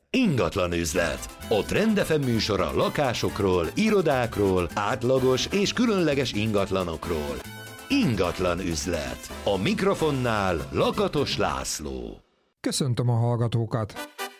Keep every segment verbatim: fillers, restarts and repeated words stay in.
Ingatlan üzlet. A Trend ef em műsora lakásokról, irodákról, átlagos és különleges ingatlanokról. Ingatlan üzlet. A mikrofonnál Lakatos László. Köszöntöm a hallgatókat!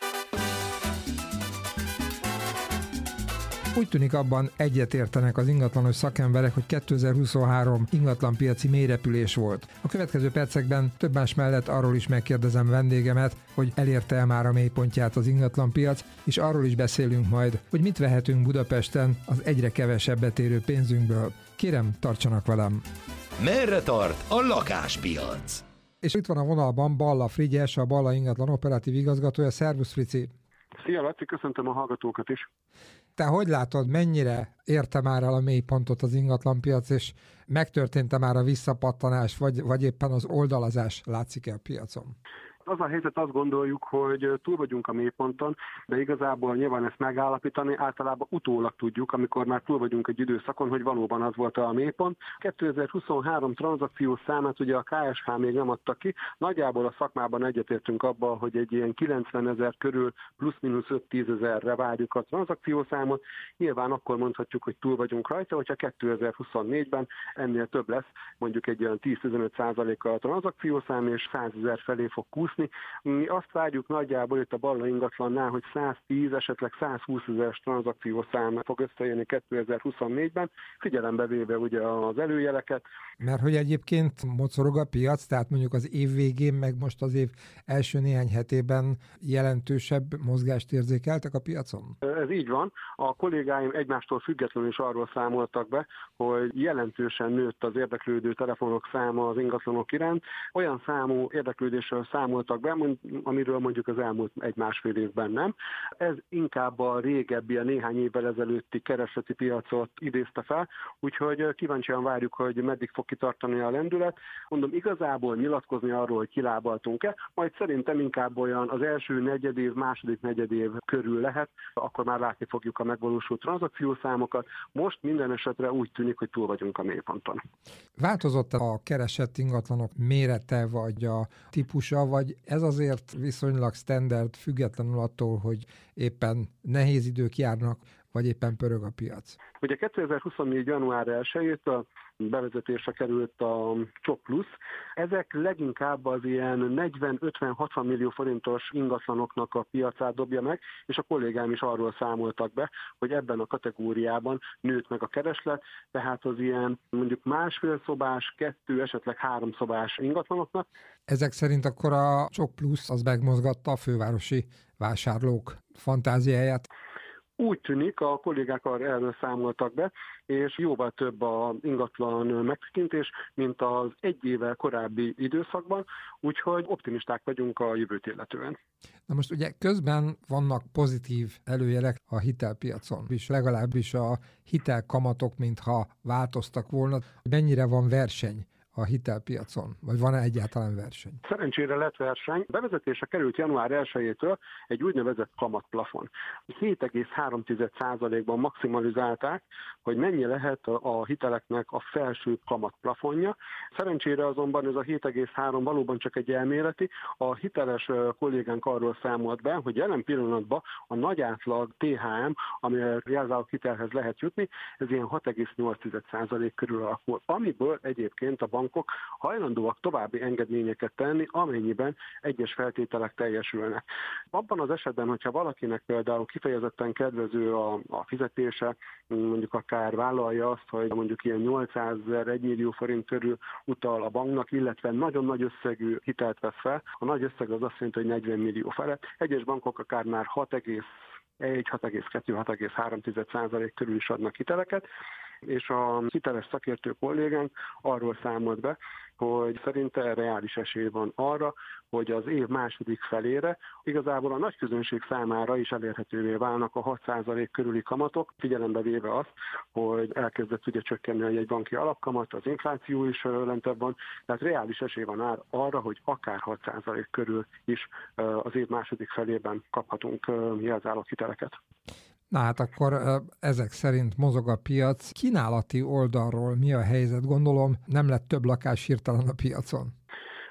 Úgy tűnik, abban egyetértenek az ingatlanos szakemberek, hogy kétezer-huszonhárom ingatlanpiaci mélyrepülés volt. A következő percekben több más mellett arról is megkérdezem vendégemet, hogy elérte el már a mélypontját az ingatlanpiac, és arról is beszélünk majd, hogy mit vehetünk Budapesten az egyre kevesebbet érő pénzünkből. Kérem, tartsanak velem! Merre tart a lakáspiac? És itt van a vonalban Balla Frigyes, a Balla ingatlan operatív igazgatója. Szervusz, Frici! Szia, Laci, köszöntöm a hallgatókat is! Te hogy látod, mennyire érte már el a mélypontot az ingatlanpiac, és megtörtént-e már a visszapattanás, vagy, vagy éppen az oldalazás látszik-e a piacon? Az a helyzet, azt gondoljuk, hogy túl vagyunk a mélyponton, de igazából nyilván ezt megállapítani általában utólag tudjuk, amikor már túl vagyunk egy időszakon, hogy valóban az volt a mélypont. kétezer-huszonhárom tranzakciós számát ugye a ká es há még nem adta ki, nagyjából a szakmában egyetértünk abban, hogy egy ilyen kilencvenezer körül plusz-minusz öt-tízezerre várjuk a tranzakciós számot. Nyilván akkor mondhatjuk, hogy túl vagyunk rajta, hogyha kétezer-huszonnégyben ennél több lesz, mondjuk egy olyan tíz-tizenöt százalékkal a tranzakciós szám, és százezer felé fog kúszni. Mi azt várjuk nagyjából itt a Balla ingatlannál, hogy száztíz, esetleg százhúszezer tranzakciós szám fog összejönni kétezer-huszonnégyben, figyelembe véve ugye az előjeleket. Mert hogy egyébként mocorog a piac, tehát mondjuk az év végén, meg most az év első néhány hetében jelentősebb mozgást érzékeltek a piacon? Ez így van. A kollégáim egymástól függetlenül is arról számoltak be, hogy jelentősen nőtt az érdeklődő telefonok száma az ingatlanok iránt. Olyan számú érdeklődésről számoltak be, amiről mondjuk az elmúlt egy-másfél évben nem. Ez inkább a régebbi, a néhány évvel ezelőtti keresleti piacot idézte fel, úgyhogy kíváncsian várjuk, hogy meddig fog kitartani a lendület. Mondom, igazából nyilatkozni arról, hogy kilábaltunk-e, majd szerintem inkább olyan az első negyedév, második negyedév körül lehet, akkor már látni fogjuk a megvalósult tranzakciószámokat. Most minden esetre úgy tűnik, hogy túl vagyunk a mélyponton. Változott a keresett ingatlanok mérete, vagy a típusa, vagy ez azért viszonylag standard, függetlenül attól, hogy éppen nehéz idők járnak, vagy éppen pörög a piac? Ugye kétezer-huszonnégy. január elsejétől bevezetésre került a Csok Plusz. Ezek leginkább az ilyen negyven-ötven-hatvan millió forintos ingatlanoknak a piacát dobja meg, és a kollégám is arról számoltak be, hogy ebben a kategóriában nőtt meg a kereslet, tehát az ilyen mondjuk másfél szobás, kettő, esetleg három szobás ingatlanoknak. Ezek szerint akkor a Csok Plusz az megmozgatta a fővárosi vásárlók fantáziáját? Úgy tűnik, a kollégák erről számoltak be, és jóval több az ingatlan megtekintés, mint az egy évvel korábbi időszakban, úgyhogy optimisták vagyunk a jövőt illetően. Na most ugye közben vannak pozitív előjelek a hitelpiacon, és legalábbis a hitelkamatok, mintha változtak volna. Mennyire van verseny a hitelpiacon, vagy van-e egyáltalán verseny? Szerencsére lett verseny. Bevezetésre került január elsejétől egy úgynevezett kamatplafon. hét egész három százalékban maximalizálták, hogy mennyi lehet a hiteleknek a felső kamatplafonja. Szerencsére azonban ez a hét egész három valóban csak egy elméleti. A hiteles kollégánk arról számolt be, hogy jelen pillanatban a nagy átlag té há em, ami a jelzálog hitelhez lehet jutni, ez ilyen hat egész nyolc százalék körül alakul, amiből egyébként a bank hajlandóak további engedményeket tenni, amennyiben egyes feltételek teljesülnek. Abban az esetben, hogyha valakinek például kifejezetten kedvező a, a fizetése, mondjuk akár vállalja azt, hogy mondjuk ilyen nyolcszázezer, egy millió forint körül utal a banknak, illetve nagyon nagy összegű hitelt vesz fel. A nagy összeg az azt jelenti, hogy negyven millió felett. Egyes bankok akár már hat egész egy, hat egész kettő, hat egész három százalék körül is adnak hiteleket, és a hiteles szakértő kollégánk arról számolt be, hogy szerinte reális esély van arra, hogy az év második felére igazából a nagy közönség számára is elérhetővé válnak a hat százalék körüli kamatok, figyelembe véve azt, hogy elkezdett ugye csökkenni a jegybanki alapkamat, az infláció is lentebb van, tehát reális esély van arra, hogy akár hat százalék körül is az év második felében kaphatunk jelzáloghiteleket. Na hát akkor ezek szerint mozog a piac. Kínálati oldalról mi a helyzet? Gondolom nem lett több lakás hirtelen a piacon.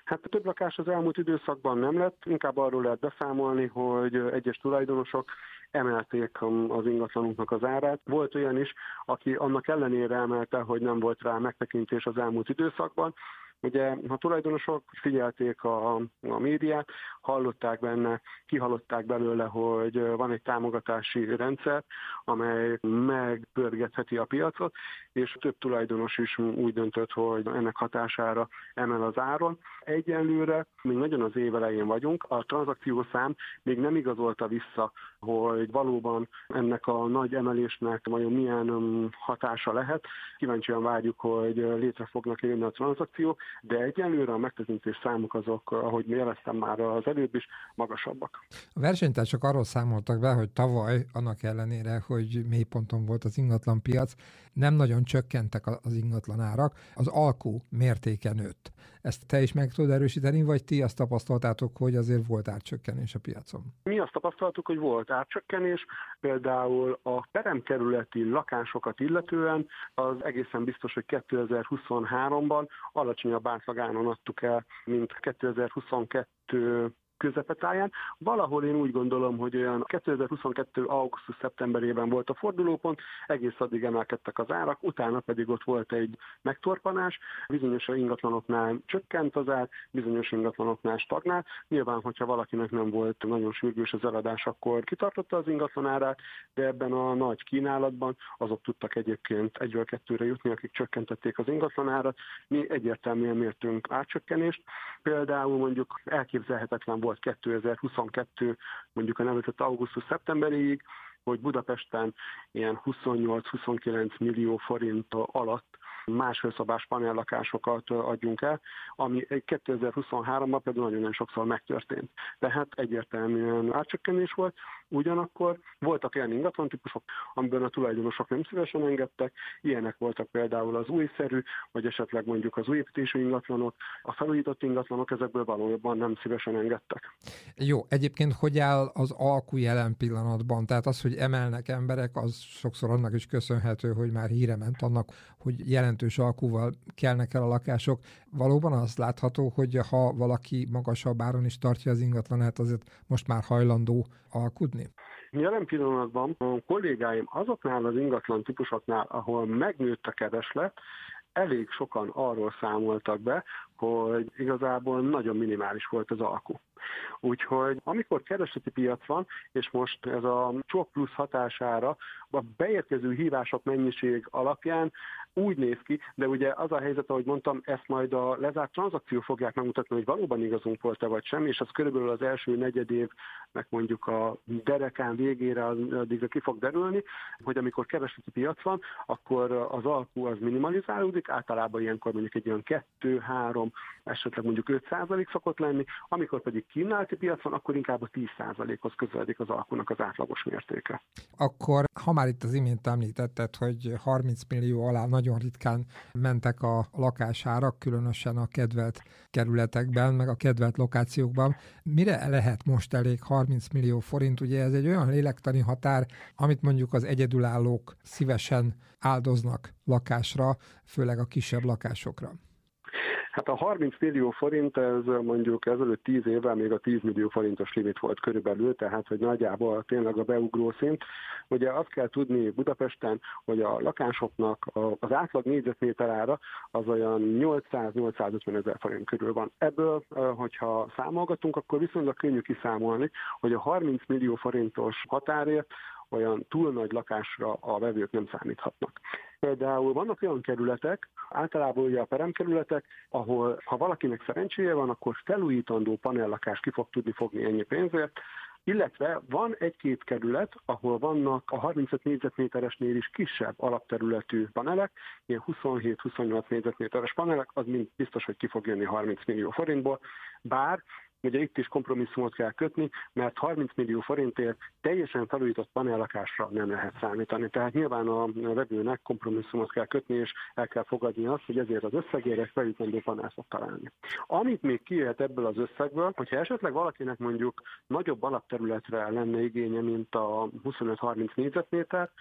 Hát több lakás az elmúlt időszakban nem lett, inkább arról lehet beszámolni, hogy egyes tulajdonosok emelték az ingatlanunknak az árát. Volt olyan is, aki annak ellenére emelte, hogy nem volt rá megtekintés az elmúlt időszakban. Ugye a tulajdonosok figyelték a, a médiát, hallották benne, kihallották belőle, hogy van egy támogatási rendszer, amely megpörgetheti a piacot, és több tulajdonos is úgy döntött, hogy ennek hatására emel az áron. Egyenlőre még nagyon az év elején vagyunk, a tranzakciószám még nem igazolta vissza, hogy valóban ennek a nagy emelésnek vajon milyen hatása lehet. Kíváncsian várjuk, hogy létre fognak jönni a tranzakciók, de egyenlőre a megtekintés számok azok, ahogy jeleztem már az előbb is, magasabbak. A versenytársak arról számoltak be, hogy tavaly, annak ellenére, hogy mélyponton volt az ingatlanpiac, nem nagyon csökkentek az ingatlan árak, az alkú mértéke nőtt. Ezt te is meg tudod erősíteni, vagy ti azt tapasztaltátok, hogy azért volt árcsökkenés a piacon? Mi azt tapasztaltuk, hogy volt árcsökkenés, például a peremkerületi lakásokat illetően az egészen biztos, hogy kétezer-huszonháromban alacsonyabb átlagáron adtuk el, mint kétezer-huszonkettő közepetáján. Valahol én úgy gondolom, hogy olyan kétezer-huszonkettő augusztus-szeptemberében volt a fordulópont, egész addig emelkedtek az árak, utána pedig ott volt egy megtorpanás, bizonyos ingatlanoknál csökkent az ár, bizonyos ingatlanoknál stagnál. Nyilván, hogyha valakinek nem volt nagyon sürgős az eladás, akkor kitartotta az ingatlanárát, de ebben a nagy kínálatban azok tudtak egyébként egyről kettőre jutni, akik csökkentették az ingatlanárat. Mi egyértelműen mértünk árcsökkenést. Például mondjuk elképzelhetetlen volt kétezer-huszonkettő, mondjuk a nevezett augusztus-szeptemberig, hogy Budapesten ilyen huszonnyolc-huszonkilenc millió forint alatt másfélszobás panellakásokat adjunk el, ami kétezer-huszonháromban például nagyon sokszor megtörtént. Tehát egyértelműen árcsökkenés volt, ugyanakkor voltak olyan ingatlantípusok, amiben a tulajdonosok nem szívesen engedtek, ilyenek voltak például az újszerű, vagy esetleg mondjuk az újépítésű ingatlanok, a felújított ingatlanok, ezekből valójában nem szívesen engedtek. Jó, egyébként hogy áll az alkú jelen pillanatban? Tehát az, hogy emelnek emberek, az sokszor annak is köszönhető, hogy már híre ment annak, hogy jelentős alkúval kelnek el a lakások. Valóban az látható, hogy ha valaki magasabb áron is tartja az ingatlanát, azért most már hajlandó alkudni? Jelen pillanatban a kollégáim azoknál az ingatlan típusoknál, ahol megnőtt a kereslet, elég sokan arról számoltak be, hogy igazából nagyon minimális volt az alkú. Úgyhogy amikor keresleti piac van, és most ez a csok plusz hatására a beérkező hívások mennyiség alapján úgy néz ki, de ugye az a helyzet, ahogy mondtam, ezt majd a lezárt tranzakció fogják megmutatni, hogy valóban igazunk volt-e vagy sem, és az körülbelül az első negyedévnek mondjuk a derekán végére addigra ki fog derülni, hogy amikor keresleti piac van, akkor az alkú az minimalizálódik, általában ilyenkor mondjuk egy olyan kettő, három, esetleg mondjuk öt százalék szokott lenni, amikor pedig kínálati piac van, akkor inkább a tíz százalékhoz közeledik az alkunak az átlagos mértéke. Akkor, ha már itt az imént említetted, hogy harminc millió alá nagyon ritkán mentek a lakásárak, különösen a kedvelt kerületekben, meg a kedvelt lokációkban. Mire lehet most elég harminc millió forint? Ugye ez egy olyan lélektani határ, amit mondjuk az egyedülállók szívesen áldoznak lakásra, főleg a kisebb lakásokra. Hát a harminc millió forint, ez mondjuk ezelőtt tíz évvel még a tíz millió forintos limit volt körülbelül, tehát hogy nagyjából tényleg a beugró szint. Ugye azt kell tudni Budapesten, hogy a lakásoknak az átlag négyzetméter ára az olyan nyolcszáz-nyolcszázötven ezer forint körül van. Ebből, hogyha számolgatunk, akkor viszonylag könnyű kiszámolni, hogy a harminc millió forintos határért olyan túl nagy lakásra a vevők nem számíthatnak. Például vannak olyan kerületek, általában ugye a peremkerületek, ahol ha valakinek szerencséje van, akkor felújítandó panellakást ki fog tudni fogni ennyi pénzért, illetve van egy-két kerület, ahol vannak a harmincöt négyzetméteresnél is kisebb alapterületű panelek, ilyen huszonhét-huszonnyolc négyzetméteres panelek, az mind biztos, hogy ki fog jönni harminc millió forintból, bár ugye itt is kompromisszumot kell kötni, mert harminc millió forintért teljesen felújított panellakásra nem lehet számítani. Tehát nyilván a vevőnek kompromisszumot kell kötni, és el kell fogadni azt, hogy ezért az összegére felújítandó panelt fog találni. Amit még kijöhet ebből az összegből, hogyha esetleg valakinek mondjuk nagyobb alapterületre lenne igénye, mint a huszonöt-harminc négyzetméter,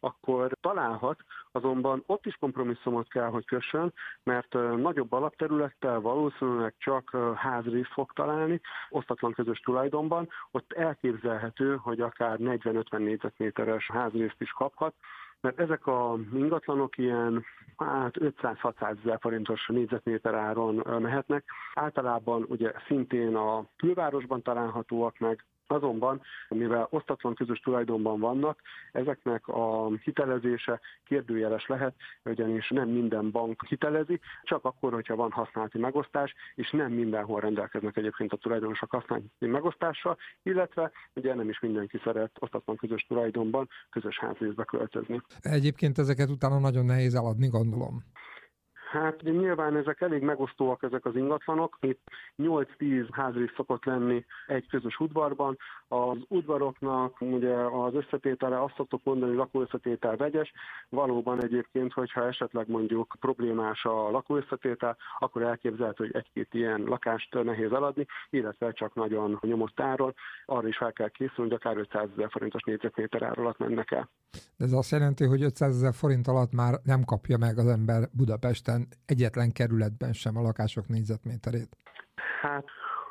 akkor találhat, azonban ott is kompromisszumot kell, hogy kössön, mert nagyobb alapterülettel valószínűleg csak házrészt fog találni, osztatlan közös tulajdonban, ott elképzelhető, hogy akár negyven-ötven négyzetméteres házrészt is kaphat, mert ezek a ingatlanok ilyen hát ötszáz-hatszázezer forintos négyzetméter áron mehetnek. Általában ugye szintén a külvárosban találhatóak meg, azonban, mivel osztatlan közös tulajdonban vannak, ezeknek a hitelezése kérdőjeles lehet, ugyanis nem minden bank hitelezi, csak akkor, hogyha van használati megosztás, és nem mindenhol rendelkeznek egyébként a tulajdonosok használati megosztással, illetve ugye nem is mindenki szeret osztatlan közös tulajdonban közös házrészbe költözni. Egyébként ezeket utána nagyon nehéz eladni, gondolom. Hát nyilván ezek elég megosztóak, ezek az ingatlanok. Itt nyolc-tíz házrész szokott lenni egy közös udvarban. Az udvaroknak ugye az összetétele, azt szoktuk mondani, hogy lakóösszetétel vegyes. Valóban egyébként, hogyha esetleg mondjuk problémás a lakóösszetétel, akkor elképzelhető, hogy egy-két ilyen lakást nehéz eladni, illetve csak nagyon nyomott áron. Arra is fel kell készülni, hogy akár ötszázezer forintos négyzetméter ár alatt mennek el. De ez azt jelenti, hogy ötszázezer forint alatt már nem kapja meg az ember Budapesten egyetlen kerületben sem a lakások négyzetméterét. Hát,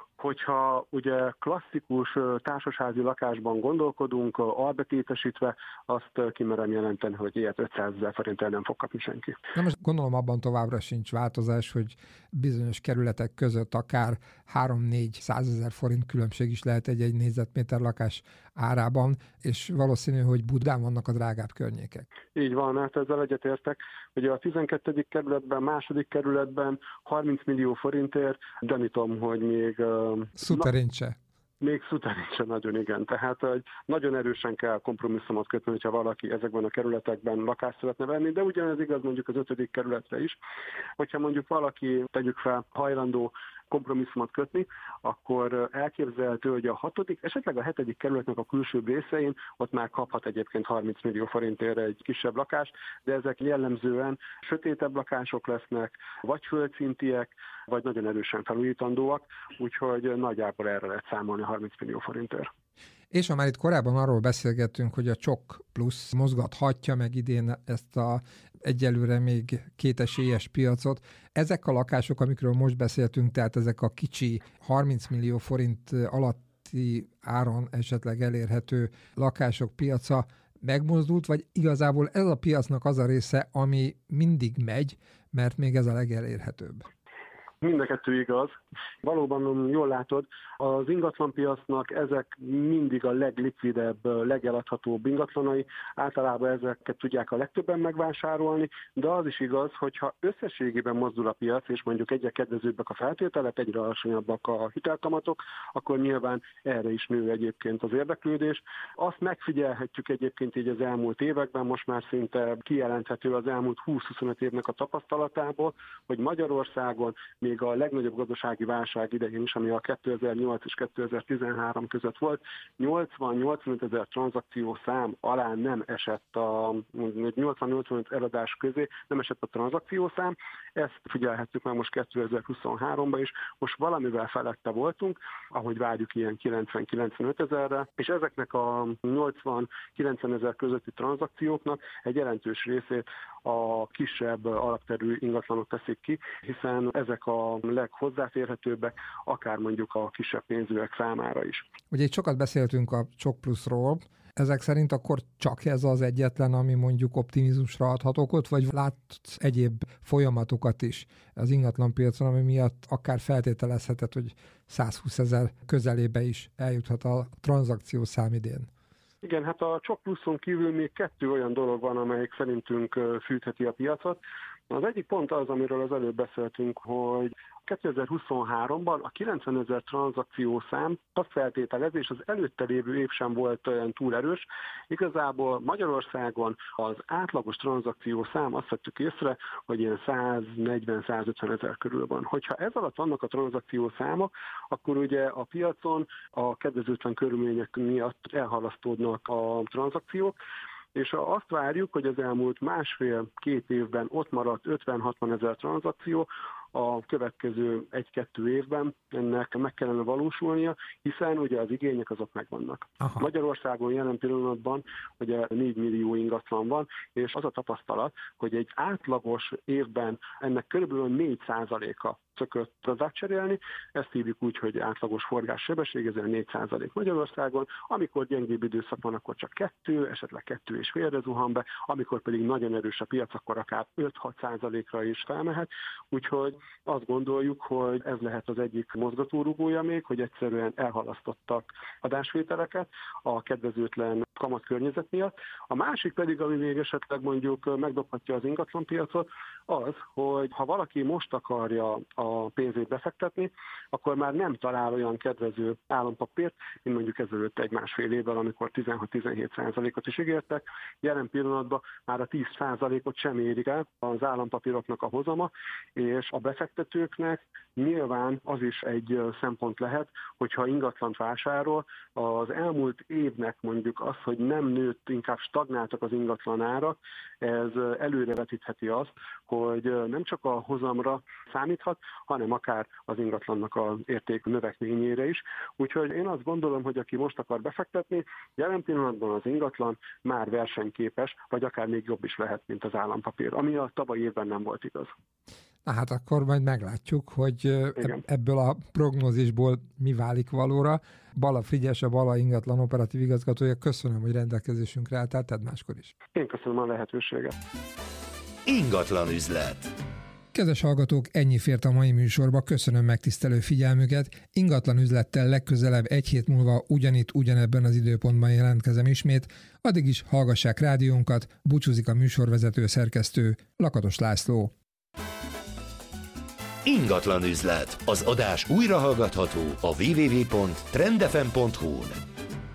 hogyha ugye klasszikus társasházi lakásban gondolkodunk, albetétesítve, azt kimerem jelenteni, hogy ilyet ötszázezer forintért nem fog kapni senki. Na most gondolom abban továbbra sincs változás, hogy bizonyos kerületek között akár három-négyszázezer forint különbség is lehet egy-egy négyzetméter lakás árában, és valószínű, hogy Budán vannak a drágább környékek. Így van, hát ezzel egyetértek. Ugye a tizenkettedik kerületben, második kerületben harminc millió forintért, gyanítom, hogy még... Szuterincse. Még szuterincse nagyon, igen. Tehát hogy nagyon erősen kell kompromisszumot kötni, hogyha valaki ezekben a kerületekben lakást szeretne venni, de ugyanez igaz mondjuk az ötödik kerületre is. Hogyha mondjuk valaki, tegyük fel, hajlandó kompromisszumot kötni, akkor elképzelhető, hogy a hatodik, esetleg a hetedik kerületnek a külsőbb részein ott már kaphat egyébként harminc millió forintért egy kisebb lakást, de ezek jellemzően sötétebb lakások lesznek, vagy földszintiek, vagy nagyon erősen felújítandóak, úgyhogy nagyjából erre lehet számolni harminc millió forintért. És ha már itt korábban arról beszélgettünk, hogy a Csok Plusz mozgathatja meg idén ezt a egyelőre még kétesélyes piacot, ezek a lakások, amikről most beszéltünk, tehát ezek a kicsi harminc millió forint alatti áron esetleg elérhető lakások piaca megmozdult, vagy igazából ez a piacnak az a része, ami mindig megy, mert még ez a legelérhetőbb? Mind a kettő igaz. Valóban jól látod, az ingatlanpiacnak ezek mindig a leglikvidebb, legeladhatóbb ingatlanai, általában ezeket tudják a legtöbben megvásárolni, de az is igaz, hogyha összességében mozdul a piac, és mondjuk egyre kedvezőbbek a feltételek, egyre alacsonyabbak a hitelkamatok, akkor nyilván erre is nő egyébként az érdeklődés. Azt megfigyelhetjük egyébként így az elmúlt években, most már szinte kijelenthető az elmúlt húsz-huszonöt évnek a tapasztalatából, hogy Magyarországon még a legnagyobb gazdasági válság idején is, ami a kétezer-nyolc és kétezer-tizenhárom között volt, nyolcvan-nyolcvanöt ezer tranzakció szám alá nem esett a nyolcvan-nyolcvanöt eladás közé, nem esett a tranzakciószám. Ezt figyelhettük már most kétezer-huszonháromban is, most valamivel felette voltunk, ahogy várjuk ilyen kilencven-kilencvenöt ezerre, és ezeknek a nyolcvan-kilencven ezer közötti tranzakcióknak egy jelentős részét a kisebb alapterű ingatlanok teszik ki, hiszen ezek a leghozzáférhetőbbek, akár mondjuk a kisebb pénzűek számára is. Ugye itt sokat beszéltünk a Csok Pluszról, ezek szerint akkor csak ez az egyetlen, ami mondjuk optimizmusra adhat okot, vagy látsz egyéb folyamatokat is az ingatlanpiacon, ami miatt akár feltételezheted, hogy százhúszezer közelébe is eljuthat a tranzakciószám idén? Igen, hát a Csok Pluszon kívül még kettő olyan dolog van, amelyik szerintünk fűtheti a piacot. Az egyik pont az, amiről az előbb beszéltünk, hogy kétezer-huszonháromban a kilencven ezer tranzakciószám azt feltételez, és az előtte lévő év sem volt olyan túl erős. Igazából Magyarországon az átlagos tranzakciószám azt vettük észre, hogy ilyen száznegyven-százötven ezer körül van. Hogyha ez alatt vannak a tranzakciószámok, akkor ugye a piacon a kedvezőtlen körülmények miatt elhalasztódnak a tranzakciók, és azt várjuk, hogy az elmúlt másfél-két évben ott maradt ötven-hatvan ezer tranzakció, a következő egy-kettő évben ennek meg kellene valósulnia, hiszen ugye az igények azok megvannak. Aha. Magyarországon jelen pillanatban ugye négy millió ingatlan van, és az a tapasztalat, hogy egy átlagos évben ennek körülbelül négy százaléka szökött átcserélni, ezt hívjuk úgy, hogy átlagos forgássebesség, ez négy százalék Magyarországon, amikor gyengébb időszak van, akkor csak kettő, esetleg kettő és félre zuhan be, amikor pedig nagyon erős a piac, akkor akár öt-hat százalékra is felmehet, úgyhogy azt gondoljuk, hogy ez lehet az egyik mozgatórugója még, hogy egyszerűen elhalasztottak adásvételeket a kedvezőtlen kamatkörnyezet miatt. A másik pedig, ami még esetleg mondjuk megdobhatja az ingatlanpiacot, az, hogy ha valaki most akarja a pénzét befektetni, akkor már nem talál olyan kedvező állampapírt, mint mondjuk ezelőtt egy másfél évvel, amikor tizenhat-tizenhét százalékot is ígértek. Jelen pillanatban már a tíz százalékot sem érik el az állampapíroknak a hozama, és a befektetőknek nyilván az is egy szempont lehet, hogyha ingatlant vásárol, az elmúlt évnek mondjuk az, hogy nem nőtt, inkább stagnáltak az ingatlan árak, ez előrevetítheti azt, hogy nem csak a hozamra számíthat, hanem akár az ingatlannak az érték növekményére is. Úgyhogy én azt gondolom, hogy aki most akar befektetni, jelen pillanatban az ingatlan már versenyképes, vagy akár még jobb is lehet, mint az állampapír, ami a tavalyi évben nem volt igaz. Na hát akkor majd meglátjuk, hogy Igen. ebből a prognózisból mi válik valóra. Bala Frigyes, a Bala ingatlan operatív igazgatója, köszönöm, hogy rendelkezésünkre álltál, tedd máskor is. Én köszönöm a lehetőséget. Ingatlan üzlet. Kedves hallgatók, ennyi fért a mai műsorba, köszönöm megtisztelő figyelmüket. Ingatlan üzlettel legközelebb egy hét múlva ugyanitt, ugyanebben az időpontban jelentkezem ismét. Addig is hallgassák rádiónkat, búcsúzik a műsorvezető szerkesztő Lakatos László. Ingatlan üzlet. Az adás újra hallgatható a double-u double-u double-u pont trend f m pont h u-n.